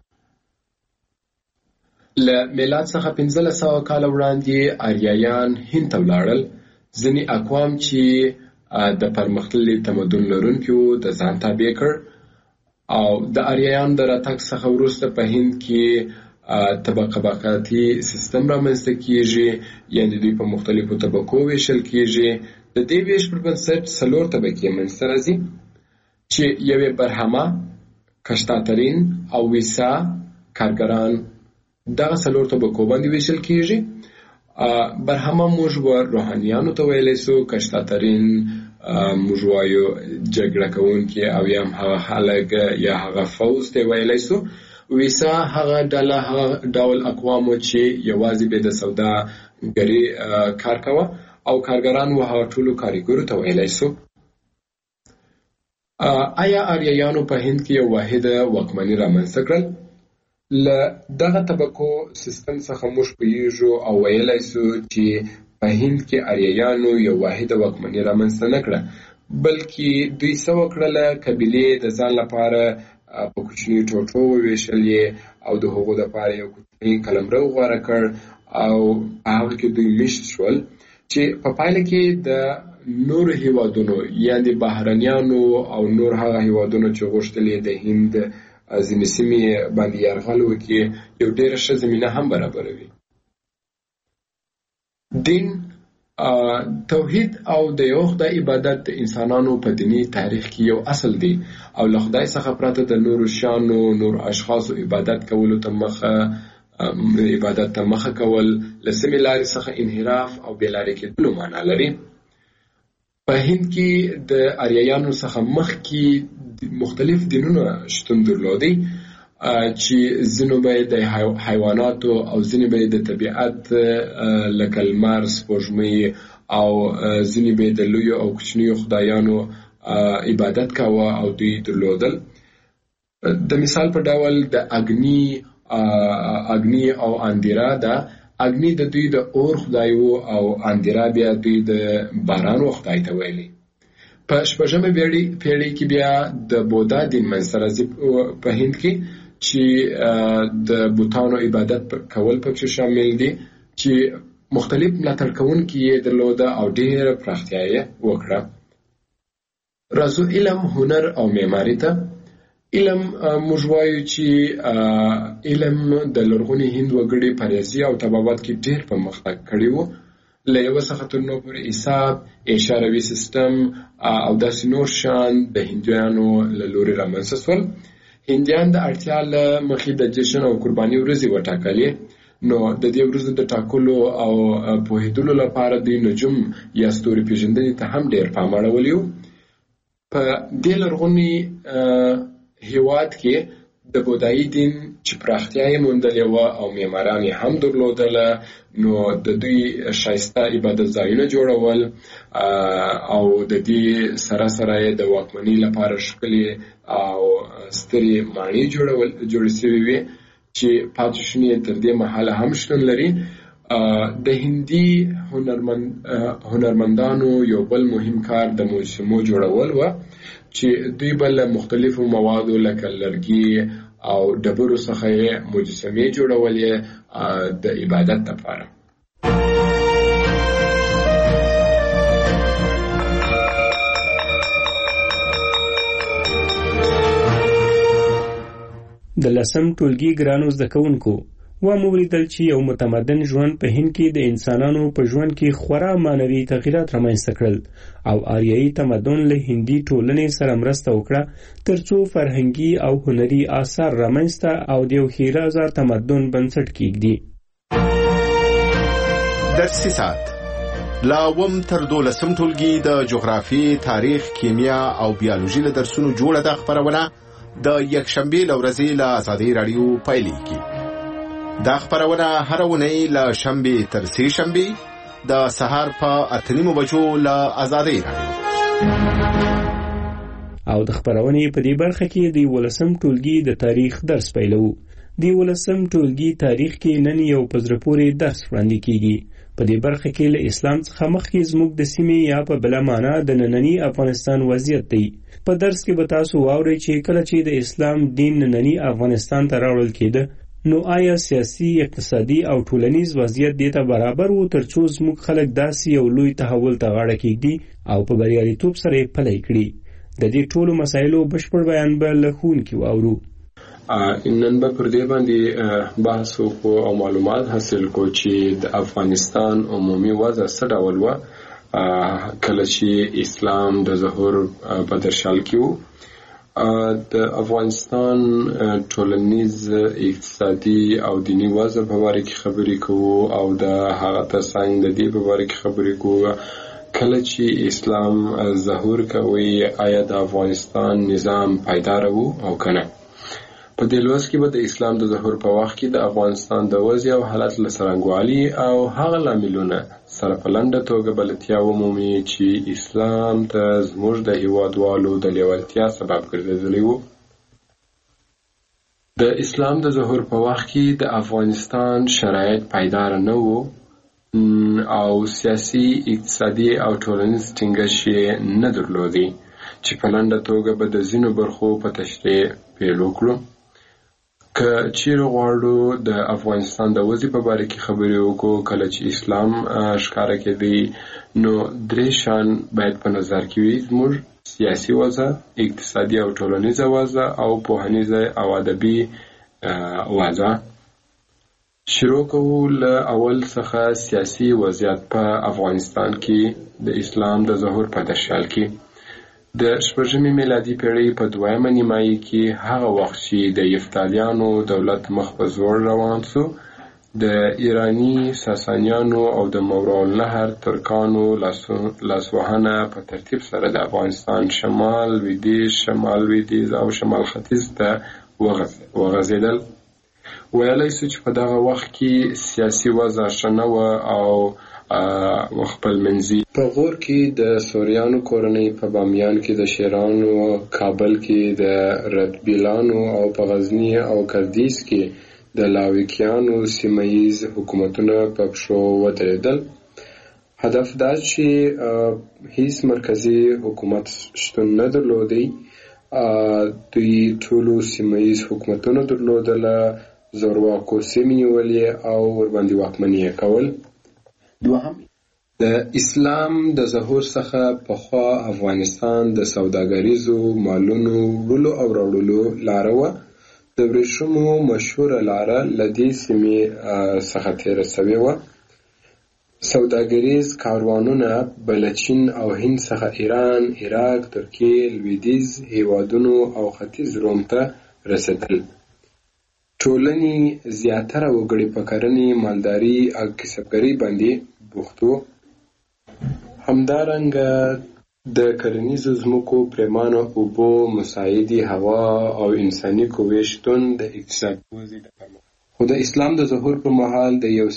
له میلاد څخه 1500 کاله وړاندې آریایان هند ته ولاړل. ځینې اقوام چې د پرمختللي تمدن لرونکي وو د ځان تابع کړ او د آریایانو د راتګ څخه وروسته په هند کې طبقاتي سیستم رامنځته کیږي، یعنې دوی په مختلفو طبقو ویشل کیږي. د دې ویش پر بنسټ 4 طبقې منځته راځي چې یوې برهمه، کشتاترین او ویسا کارګران دغه 4 طبقو باندې ویشل کیږي. برهمه موږ روحانیانو ته ویلی سو، کشتاترین موږ وایو جګړه کوونکي او یا هم هغه خلک یا هغه فوز ته ویلی سو. ویسا هغه ډول اقوامو چې یوازې به د سوداګرۍ کار کوه او کارګران و هغه ټولو کارګرو ته ویلی سو. آیا آریایانو په هند کې یو واحده واکمني رامنځته کړل؟ له دغه طبقو سیستم څخه موږ پوهیږو او ویلی سو چې په هند کې آریایانو یو واحده واکمني رامنځته نه کړه، بلکې دوی څه وکړله، قبیلې د ځان لپاره په کوچنیو ټوټو وویشلې او د هغو دپاره یو کوچنی قلمرو غوره کړ او هغه کې دوی میشت شول چې په پایله کې د نور هیوادونو یعنې بهرنیانو او نور هغه هیوادونو چې غوښتلې د هند ځینې سیمې باندې یرغل وکړي یو ډېره ښه زمینه هم برابروي. دین، توحید او د یو خدای عبادت د انسانانو په دینی تاریخ کې یو اصل دی او له خدای څخه پرته د نورو شیانو، نور اشخاصو عبادت کولو ته مخه کول له سمې لارې څخه انحراف او بېلارې کېدلو معنا لري. په هند کې د آریایانو څخه مخکې مختلف دینونه شتون درلودي چې ځینو به د حیواناتو او ځینې به د طبیعت لکه لمر، سپوږمۍ او ځینې به د لویو او کوچنیو خدایانو عبادت کاوه او دوی درلودل. د مثال په ډول د اګنی او اندیرا ده. اګنی د دوی د اور خدای وو او اندیرا بیا دوی د باران خدای ته ویلي. په 16مه پیړۍ کې بیا د بودا دین منځته راځي په هند کې چې د بوتانو عبادت کول پکې شامل دي چې مختلف ملاتړ کوونکي یې درلوده او ډېره پراختیا یې وکړه. راځو علم، هنر او معماري ته. علم موږ وایو چې علم د لرغوني هند وګړي په ریاضي او طبابت کې ډېر پرمختګ کړی و. له یوه څخه تر نورو پورې حساب، اشاروي سیستم او داسې نور شیان د هندیانو له لورې رامنځته شول. هندیان د اړتیا له مخې د جشن او قرباني ورځې وټاکلې. نو د دې ورځو د ټاکلو او پوهېدلو لپاره د نجوم یا ستوري پېژندنې ته هم ډېر پام اړولی و. په دې لرغوني هیواد کې د بودایي دین چې پراختیا یې موندلې وه او معماران یې هم درلودله، نو د دوی ښایسته عبادت ځایونه جوړول او د دې سره سره یې د واکمنۍ لپاره ښکلې او سترې ماڼۍ جوړې شوې وې چې پاتې شونې تر دې مهاله هم شتون لري. د هندي هنرمندانو یو بل مهم کار د مجسمو جوړول و چې دوی به له مختلفو موادو لکه لرګي او ډبرو څخه مجسمې جوړولې د عبادت لپاره. د لسم ټولګي ګرانو زده کوونکو ولیدل چې یو متمدن ژوند په هند کې د انسانانو په ژوند کې خورا معنوي تغیرات رامنځته کړل او آریایي تمدن له هندي ټولنې سره مرسته وکړه ترڅو فرهنګي او هنري آثار رامنځته او د یو ښېرازه تمدن بنسټ کېږدي. درسي ساعت لا اووم تر 12 ټولګي د جغرافي، تاریخ، کیمیا او بیولوژي له درسونو جوړه ده خبرونه د یکشنبه لورځي له آزادۍ رادیو پیلېږي. دا خبرونه هر اونۍ له شنبه تر سه شنبه د سهار په 8:30 بجو له آزادۍ رادیو. او د خبرونې په دې برخه کې د 11م ټولګي د تاریخ درس پیلو. د 11م ټولګي تاریخ کې نن یو پزره پورې درس وړاندې کیږي. په دې برخه کې له اسلام څخه مخکې زموږ د سیمې یا په بل معنا د نننی افغانستان وضعیت دی. په درس کې به تاسو واورئ چې کله چې د اسلام دین نننی افغانستان ته راوړل کېده نو آیا سیاسي، اقتصادي او ټولنیز وضعیت دې ته برابر و ترڅو زموږ خلک داسې یو لوی تحول ته غاړه کېږدي او په بریالیتوب سره یې پلی کړي؟ د دې ټولو مسایلو بشپړ بیان به له ښوونکي واورو. نن به پر دې باندې بحث وکړو او معلومات حاصل کړو چې د افغانستان عمومي وضع څه ډول وه کله چې اسلام د ظهور په درشل کې و. د افغانستان ټولنیز، اقتصادي او دینی وضع په باره کې خبرې کوو او د هغه ترڅنګ د دې په باره کې خبرې کوو کله چې اسلام ظهور کوي آیا د افغانستان نظام پایدار و او کنه. په دې لوست کې به د اسلام د ظهور په وخت کې د افغانستان د وضع او حالت له څرنګوالي او هغه لاملونه سره په لنډه توګه بلدتیا ومومي چې اسلام ته زموږ د هیوادوالو د لیوالتیا سبب ګرځېدلی و. د اسلام د ظهور په وخت کې د افغانستان شرایط پایدار نه وو او سیاسي، اقتصادي او ټولنیز ټینګښت یې نه درلودی چې په لنډه توګه به د ځینو برخو په تشریح پیل وکړو. که چیرې غواړو د افغانستان د وضع په باره کې خبرې وکړو کله چې اسلام ښکاره کېدی نو درې شیان باید په نظر کې وي: زموږ سیاسي وضع، اقتصادي او ټولنیزه وضع او پوهنیزه او ادبي وضع. شروع کوو له اول څخه سیاسي وضعیت په افغانستان کې د اسلام د ظهور په درشل کې. د 16مې میلادي پیړۍ په 2مه نیمایي کې هغه وخت چې د یفتالیانو دولت مخ په زوړ روان شو، د ایرانی ساسانیانو او د ماوراءالنهر ترکانو لاسوهنه په ترتیب سره د افغانستان شمال لویدیځ او شمال ختیځ ته وغځېدل. ویلی شو چې په دغه وخت کې سیاسي وضع ښه نه وه او خپل منځي. په غور کې د سوریانو کورنۍ، په بامیان کې د شیرانو، کابل کې د رتبیلانو او په غزنی او کردیس کې د لاویکیانو سیمه‌ییز حکومتونه په پښو ودرېدل. هدف دا چې هیڅ مرکزی حکومت شتون نه درلودی. دوی ټولو سیمه‌ییز حکومتونه درلودله، زورواکو سیمې نیولې او ورباندې واکمني کول. دوهم، د اسلام د ظهور څخه پخوا افغانستان د سوداګریزو مالونو وړلو او راوړلو لاره وه. د ورېښمو مشهوره لاره له دې سیمې څخه تېره سوې وه. سوداګریز کاروانونه به له چین او هند څخه ایران، عراق، ترکیې، لویدیځ هیوادونو او ختیځ روم ته رسېدل. ټولنې زیاتره وګړي په کرنې، مالداري او کسبګرۍ باندې بوخت وو. همدارنګه د کرنیزو ځمکو، پرېمانه اوبو، مساعدې هوا او انساني قوې شتون د اقتصاد وضعې د پرمختګ. خو د اسلام د ظهور پر مهال د یو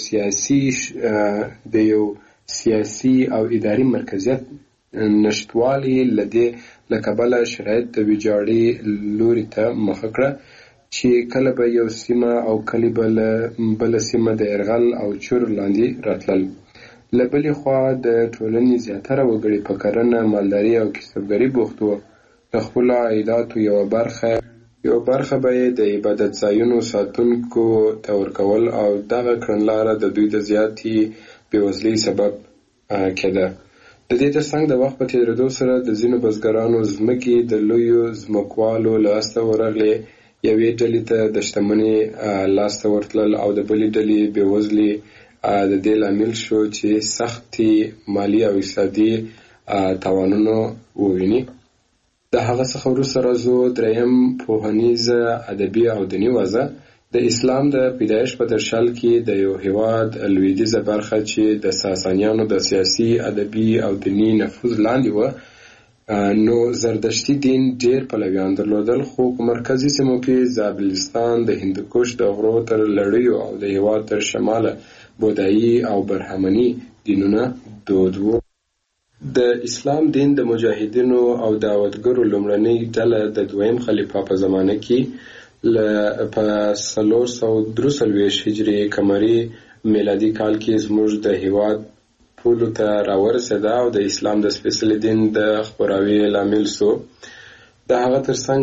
سیاسي او اداري مرکزیت نشتوالي له کبله شرایط د ویجاړۍ لوري ته مخه کړه، چې کله به یو سیمه او کله بله سیمه د یرغل او چور لاندې راتلل. له بلې خوا د ټولنې زیاتره وګړي په کرنه، مالداري او کسبګرۍ بوخت وو. د خپلو عایداتو یوه برخه به یې د عبادت ځایونو ساتونکو ته ورکول او دغه کړنلاره د دوی د زیاتې بېوزلۍ سبب کېده. د دې ترڅنګ د وخت په تېرېدو سره د ځینو بزګرانو ځمکې د لویو ځمکوالو لاسته ورغلې. یوې ډلې ته د شتمنۍ لاسته ورتلل او د بلې ډلې بېوزلي د دې لامل شو چې سختې مالي او اقتصادي تاوانونه وویني. د هغه څخه وروسته راځو دریم پوهنیزه، ادبي او دیني وضع. د اسلام د پیدایښت په درشل کې د یو هیواد لویدیځه برخه چې د ساسانیانو د سیاسي، ادبي او دیني نفوذ لاندې وه، نو زردشتي دین ډېر پلویان درلودل. خو په مرکزي سیمو کې زابلستان، د هندوکش د غرو تر لړیو او د هیواد تر شماله بودایي او برهمني دینونه دود وو. د اسلام دین د مجاهدینو او دعوتګرو لومړنۍ ډله د دویم خلیفه په زمانه کې په 443 هجري قمري میلادي کال کې زموږ د هیواد پولو ته راورسېده او د اسلام د سپېڅلي دین د خپراوي لامل سو. د هغه ترڅنګ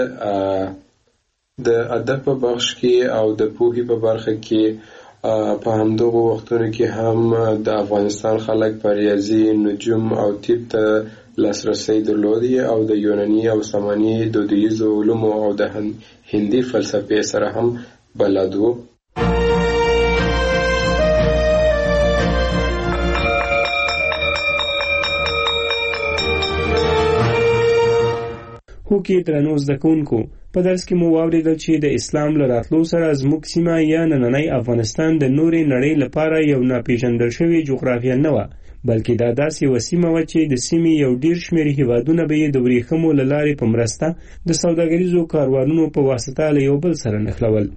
د ادب په بخش کې او د پوهې په برخه کې په همدغو وختونو کې هم د افغانستان خلک په ریاضي، نجوم او طب ته لاسرسی درلودی او د یوناني او ساماني دودیزو علومو او د هندي فلسفې سره هم بلد وو. هوکې درنو زده کوونکو، په درس کې مو واورېدل چې د اسلام له راتلو سره زموږ سیمه یا نننی افغانستان د نورې نړۍ لپاره یو ناپېژندل شوې جغرافیه نه وه، بلکې دا داسې یوه سیمه وه چې د سیمې یو ډېر شمېر هیوادونه به یې د ورېښمو له لارې په مرسته د سوداګریزو کاروانونو په واسطه له یو بل سره نښلول.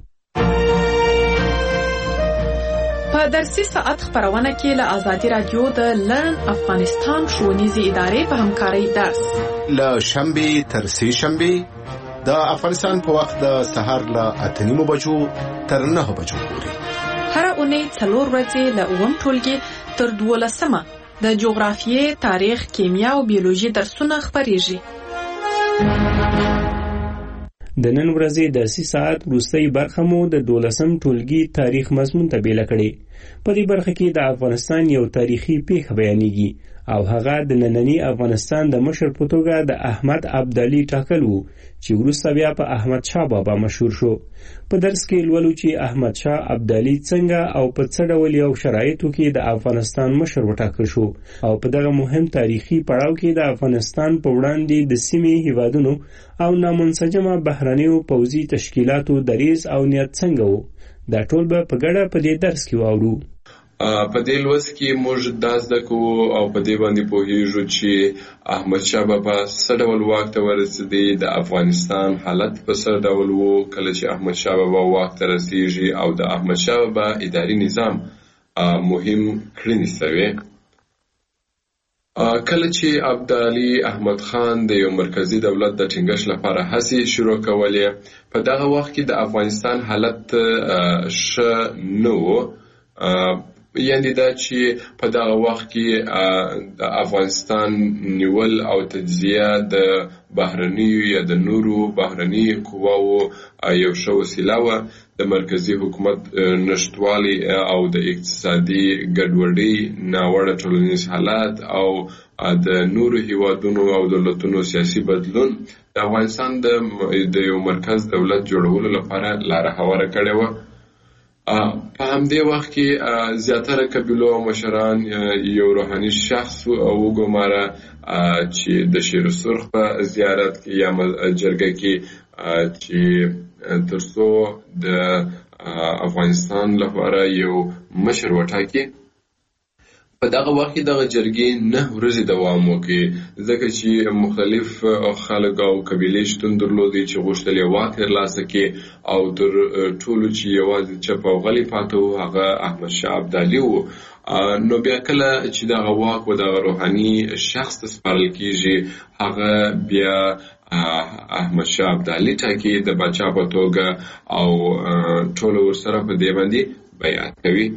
په درسي ساعت خپرونه کې له ازادي رادیو د لرن افغانستان ښوونیزې ادارې په همکارۍ درس له شنبې تر سې شنبې د افغانستان په وخت د سهار له 8:30 بجو تر 9 بجو پورې. هر اونۍ 4 ورځې له 9 ټولګي تر 12 د جغرافیې، تاریخ، کیمیا او بیولوژي درسونه خپرېږي. د نن ورځې درسي ساعت وروستۍ برخه مو د 12م ټولګي تاریخ مضمون ته بیله کړې. په دې برخه کې د افغانستان یو تاریخي پیښه بیانېږي او هغه د نننی افغانستان د مشر په توګه د احمد ابدالي ټاکل وو چې وروسته بیا په احمد شاه بابا مشهور شو. په درس کې لولو چې احمد شاه ابدالي څنګه او په څه ډول یو شرایطو کې د افغانستان مشر وټاکل شو او په دغه مهم تاریخي پړاو کې د افغانستان په وړاندې د سیمې هیوادونو او نامنسجمه بهرنیو پوځي تشکیلاتو دریځ او نیت څنګه وو. دا ټول به په ګډه په دې درس کې واورو. په دې لوست کې موږ دا زده کوو او په دې باندې پوهیږو چې احمد شاه بابا څه ډول واک ته ورسېدی، د افغانستان حالت په څه ډول وو کله چې احمد شاه بابا واک ته رسیږي او د احمد شاه بابا اداري نظام مهم کړنې سوې. کله چې ابدالي احمد خان د یو مرکزی دولت د ټینګښت لپاره هڅې شروع کولې، په دغه وخت کې د افغانستان حالت ښه نه و. یعنې دا چې په دغه وخت کې د افغانستان نیول او تجزیه د بهرنیو یا د نورو بهرني قواو یو ښه وسیله وه. د مرکزی حکومت نشتوالی او د اقتصادي ګډوډۍ، ناوړه ټولنیز حالات او د نورو هیوادونو او دولتونو سیاسي بدلون د افغانستان د یو مرکز دولت جوړولو لپاره لاره هواره کړې وه. په همدې وخت کې زیاتره قبیلو او مشران یو روحاني شخص وګماره چې د شیر سرخ په زیارت کې یا جرګه کې چې ترڅو د افغانستان لپاره یو مشر وټاکي. په دغه وخت کې دغه جرګې 9 ورځې دوام وکړي، ځکه چې مختلف خلک او قبیلې شتون درلودې چې غوښتل یې واک ترلاسه کړي، او تر ټولو چې یوازې چپ او غلی پاته و هغه احمدشاه ابدالي و. نو بیا کله چې دغه واک و دغه روحاني شخص ته سپارل کیږي، هغه بیا احمدشاه ابدالي ټاکي د باچا په توګه او ټول ورسره په دې باندې بیعت کوي.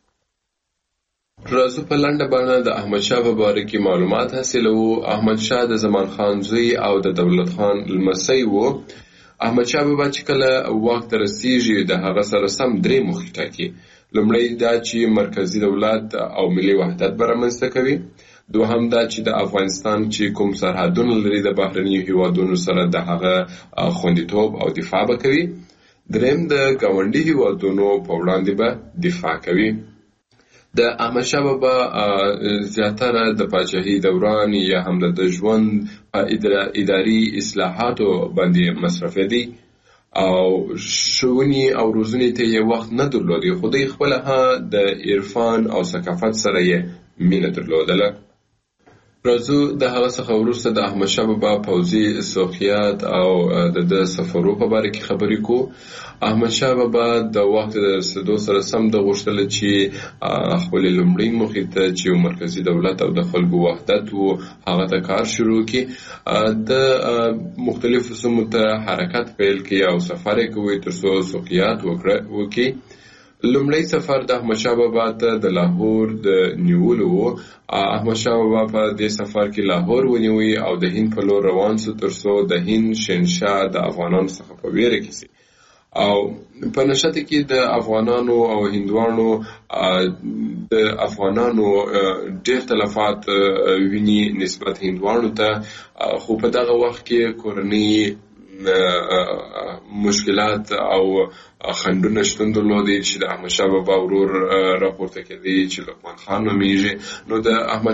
راځو په لنډه بڼه د احمدشاه په باره کې معلومات حاصلوو. احمدشاه د زمان خان زوی او د دولت خان لمسی و. احمدشاه بابا چې کله واک ته رسیږي د هغه سره سم 3 موخې ټاکي. لومړی دا چې مرکزی دولت او ملي وحدت به رامنځته کوي. دوهم دا چې د افغانستان چې کوم سرحدونه لري د بهرنیو هیوادونو سره د هغه خوندیتوب او دفاع به کوي. دریم د ګاونډي هیوادونو په وړاندې به دفاع کوي. د احمدشاه بابا زیاتره د پاچاهۍ دوران یا هم د ژوند په اداري اصلاحاتو باندې مصرفېدی او ښوونې او روزنې ته یې وخت نه درلودی، خو دوی خپله د عرفان او ثقافت سره یې مینه درلودله. راځو د هغه څخه وروسته د احمدشاه بابا پوځي سوقیات او د سفرو په باره کې خبرې کوو. احمدشاه بابا د وخت د رسېدو سره سم د غوښتله چې خپلې لومړۍ موخې ته چې یو مرکزي دولت او د خلکو وحدت و هغه ته کار شروع کړي. د مختلفو سیمو ته حرکت پیل کړي او سفر یې کوي تر څو سوقیات وکړي. لومړی سفر د احمدشاه بابا ته د لاهور د نیولو و. احمدشاه بابا په دې سفر کې لاهور ونیوي او د هند په لور روان سو تر څو د هند شهنشاه د افغانانو څخه په ویره کې سي. او په نشته کې د افغانانو او هندوانو د افغانانو ډېر تلفات ویني نسبت هندوانو ته، خو په دغه وخت کې کورنۍ مشکلات او خنډونه شتون درلودي چې د احمدشاه بابا ورور راپورته کېدی چې لقمان خان نومیږي. نو د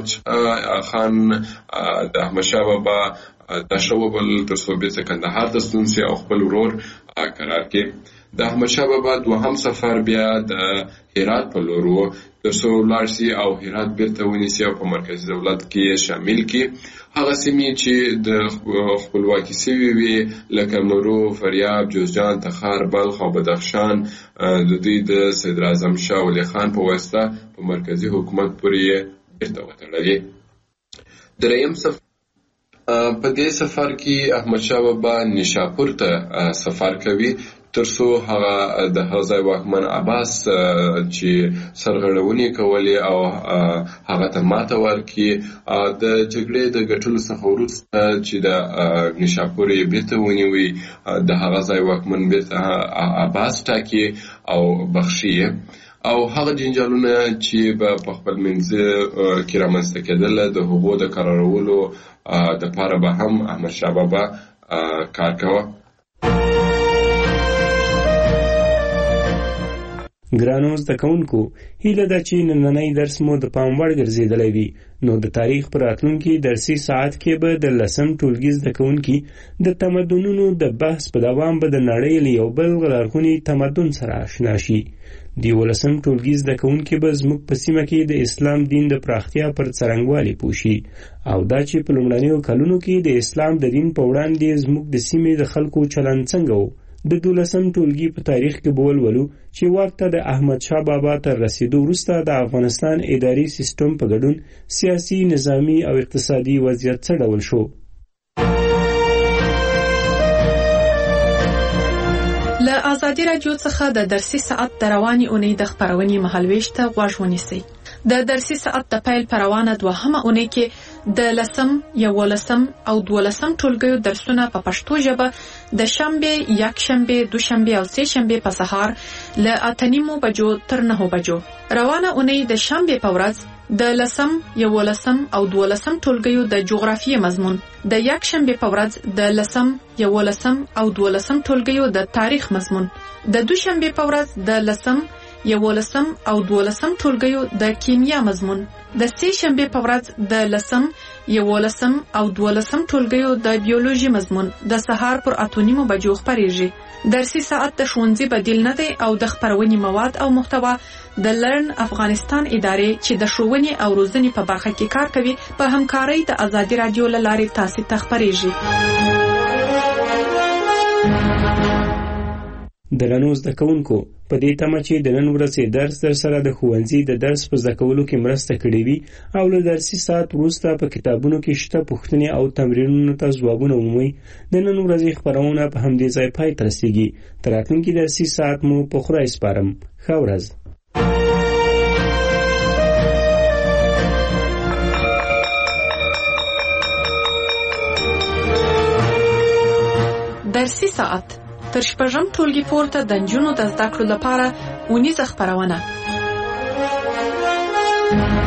احمدشاه بابا دا ښه وبلل تر څو بیرته کندهار ته ستون سي او خپل ورور قرار کړي. د احمدشاه بابا دوهم سفر بیا د هرات په لور و تر څو ولاړ سي او هرات بیرته ونیسي او په مرکزي دولت کې شامل کړي. هغه سیمې چې د خپلواکي سوي وي لکه مرو، فاریاب، جوزجان، تخار، بلخ او بدخشان د دوی د صدراعظم شاه ولي خان په واسطه په مرکزي حکومت پورې بیرته وتړلې. دریم سفر په دې سفر کې احمدشاه بابا نیشاپور ته سفر کوي تر څو هغه د ځای واکمن عباس چې سرغړونې کولې او هغه ته ماته ورکړي. د جګړې د ګټلو څخه وروسته چې د نیشاپور یې بیرته ونیوي، د هغه ځای واکمن بیرته عباس ټاکي او بخښي. او هغه جنجالونه چې په خپل منځ کې رامنځته کېدل د هغو د قرارولو دپاره به هم احمدشاه بابا کار کوه. ګرانو زده کوونکو، هیله ده چې نننی درس مو د پام وړ ګرځېدلی وي. نو د تاریخ په راتلونکي درسي ساعت کې به د 10م ټولګي زده کوونکي د تمدنونو د بحث په دوام به د نړۍ له یو بل لرغوني تمدن سره آشنا شي. د 11م ټولګي زده کوونکي به زموږ په سیمه کې د اسلام دین د پراختیا پر څرنګوالي پوه شي او دا چې په لومړنیو کلونو کې د اسلام د دین په وړاندې زموږ د سیمې د خلکو چلند څنګه و د 12م ټولګي په تاریخ کې به ولولو چې واک ته د احمد شاه بابا تر رسیدو وروسته د افغانستان اداري سیستم په ګډون سیاسي، نظامي او اقتصادي وضعیت څه ډول شو. له ازادي راډیو څخه د درسي ساعت د رواني اونۍ د خپرونې مهالویش ته غوږ ونیسئ. د درسي ساعت د پیل پر روانه 2مه اونۍ کې د 10م، 11م او 12م ټولګیو درسونه په پښتو ژبه د شنبه، یکشنبه، دوشنبه او سهشنبه په سهار له 8:30 بجو تر 9 بجو. روانه اونۍ د شنبه په ورځ د 10م، 11م او 12م ټولګیو د جغرافیې مضمون، د یکشنبه په ورځ د 10م، 11م او 12م ټولګیو د تاریخ مضمون، د دوشنبه په ورځ د 10م، 11م او 12م ټولګیو د کیمیا مضمون، د سهشنبه په ورځ د 10م، 11م او 12م ټولګیو د بیولوژي مضمون د سهار پر 8:30 بجو خپریږي. درسي ساعت د ښوونځي بدیل نه دی او د خپرونې مواد او محتوا د لرن افغانستان ادارې چې د ښوونې او روزنې په برخه کې کار کوي په همکارۍ د ازادي راډیو له لارې تاسو ته خپریږي. درنو زده کوونکو، په دې تمه چې د نن ورځې درس در سره د ښوونځي د درس په زده کولو کې مرسته کړې وي او له درسي ساعت وروسته په کتابونو کې شته پوښتنې او تمرینونو ته ځوابونه ومومئ. د نن ورځې خپرونه په همدې ځای پای ته رسیږي. تر راتلونکي درسي ساعت مو په خدای سپارم. ښه ورځ. درسي ساعت تر 6م ټولګي پورته د نجونو د زده کړو لپاره اونیزه خپرونه.